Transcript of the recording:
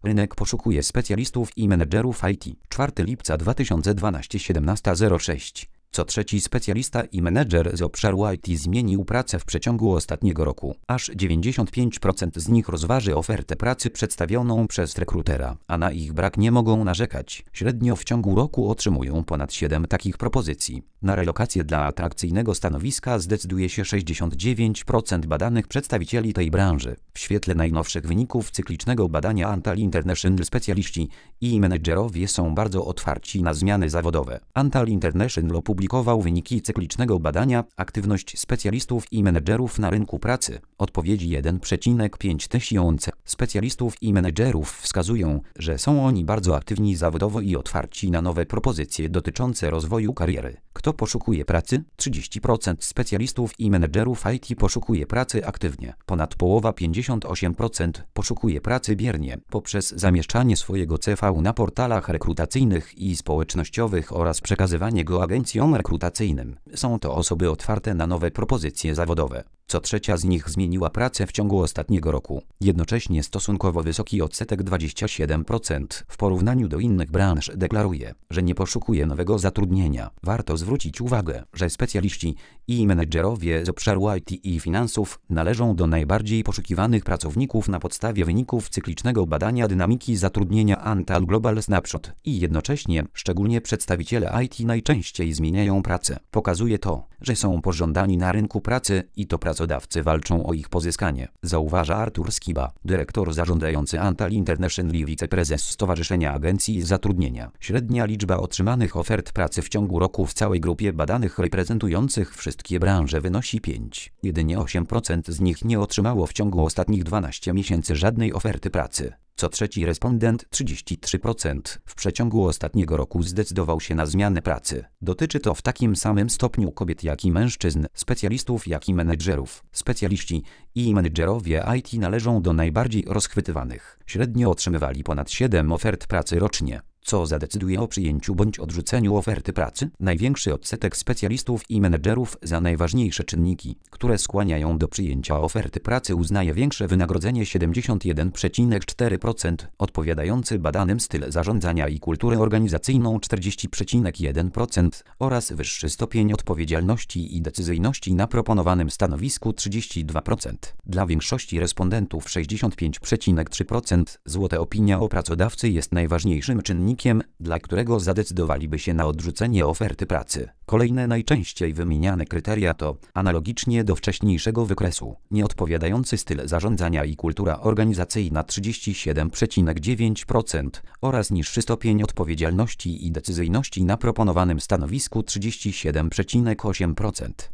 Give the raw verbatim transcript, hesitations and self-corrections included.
Rynek poszukuje specjalistów i menedżerów I T. czwartego lipca dwa tysiące dwunastego, siedemnasta zero sześć. Co trzeci specjalista i menedżer z obszaru I T zmienił pracę w przeciągu ostatniego roku. Aż dziewięćdziesiąt pięć procent z nich rozważy ofertę pracy przedstawioną przez rekrutera, a na ich brak nie mogą narzekać. Średnio w ciągu roku otrzymują ponad siedem takich propozycji. Na relokację dla atrakcyjnego stanowiska zdecyduje się sześćdziesiąt dziewięć procent badanych przedstawicieli tej branży. W świetle najnowszych wyników cyklicznego badania Antal International specjaliści i menedżerowie są bardzo otwarci na zmiany zawodowe. Antal International opublikował wyniki cyklicznego badania aktywność specjalistów i menedżerów na rynku pracy. Odpowiedzi jeden przecinek pięć tysiąca specjalistów i menedżerów wskazują, że są oni bardzo aktywni zawodowo i otwarci na nowe propozycje dotyczące rozwoju kariery. Kto poszukuje pracy? trzydzieści procent specjalistów i menedżerów I T poszukuje pracy aktywnie. Ponad połowa, pięćdziesiąt osiem procent, poszukuje pracy biernie, poprzez zamieszczanie swojego C V na portalach rekrutacyjnych i społecznościowych oraz przekazywanie go agencjom rekrutacyjnym. Są to osoby otwarte na nowe propozycje zawodowe. Co trzecia z nich zmieniła pracę w ciągu ostatniego roku. Jednocześnie stosunkowo wysoki odsetek dwadzieścia siedem procent w porównaniu do innych branż deklaruje, że nie poszukuje nowego zatrudnienia. Warto zwrócić uwagę, że specjaliści i menedżerowie z obszaru I T i finansów należą do najbardziej poszukiwanych pracowników na podstawie wyników cyklicznego badania dynamiki zatrudnienia Antal Global Snapshot i jednocześnie szczególnie przedstawiciele I T najczęściej zmieniają pracę. Pokazuje to, że są pożądani na rynku pracy i to pracodawcy walczą o ich pozyskanie, zauważa Artur Skiba, dyrektor zarządzający Antal International i wiceprezes Stowarzyszenia Agencji Zatrudnienia. Średnia liczba otrzymanych ofert pracy w ciągu roku w całej grupie badanych reprezentujących wszystkie branże wynosi pięć. Jedynie osiem procent z nich nie otrzymało w ciągu ostatnich dwunastu miesięcy żadnej oferty pracy. Co trzeci respondent, trzydzieści trzy procent, w przeciągu ostatniego roku zdecydował się na zmianę pracy. Dotyczy to w takim samym stopniu kobiet jak i mężczyzn, specjalistów jak i menedżerów. Specjaliści i menedżerowie I T należą do najbardziej rozchwytywanych. Średnio otrzymywali ponad siedem ofert pracy rocznie. Co zadecyduje o przyjęciu bądź odrzuceniu oferty pracy? Największy odsetek specjalistów i menedżerów za najważniejsze czynniki, które skłaniają do przyjęcia oferty pracy uznaje większe wynagrodzenie siedemdziesiąt jeden przecinek cztery procent, odpowiadający badanym styl zarządzania i kulturę organizacyjną czterdzieści przecinek jeden procent oraz wyższy stopień odpowiedzialności i decyzyjności na proponowanym stanowisku trzydzieści dwa procent. Dla większości respondentów sześćdziesiąt pięć przecinek trzy procent złota opinia o pracodawcy jest najważniejszym czynnikiem, dla którego zadecydowaliby się na odrzucenie oferty pracy. Kolejne najczęściej wymieniane kryteria to analogicznie do wcześniejszego wykresu, nieodpowiadający styl zarządzania i kultura organizacyjna trzydzieści siedem przecinek dziewięć procent oraz niższy stopień odpowiedzialności i decyzyjności na proponowanym stanowisku trzydzieści siedem przecinek osiem procent.